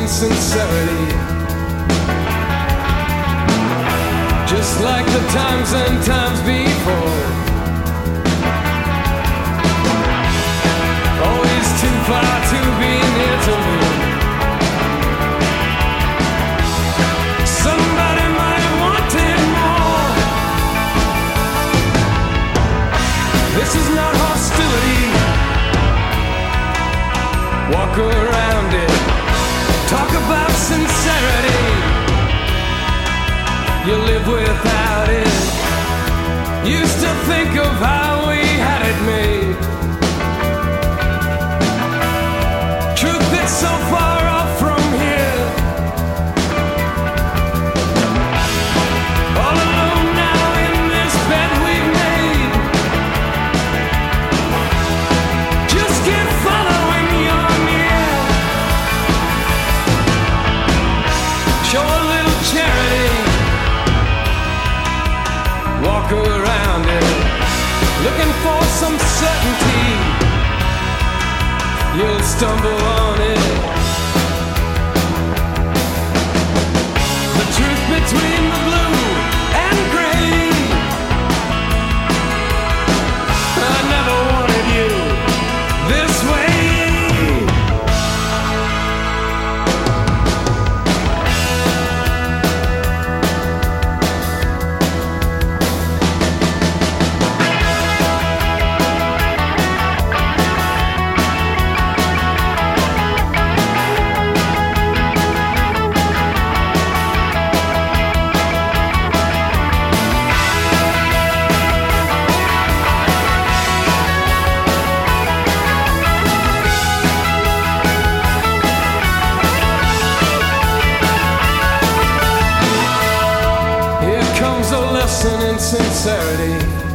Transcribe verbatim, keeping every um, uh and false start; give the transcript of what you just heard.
in sincerity, just like the times and times before. Always too far to be near to me. Somebody might want it more. This is not hostility. Walk around it. Talk about sincerity. You live without it. Used to think of how we had it made. Truth that's so far off from here. All alone now in this bed we've made. Just can't follow when you're near. Show a little charity. Walk around it, looking for some certainty. You'll stumble on it. The truth between the blue and gray. I never wanted you this way. Here comes a lesson in sincerity.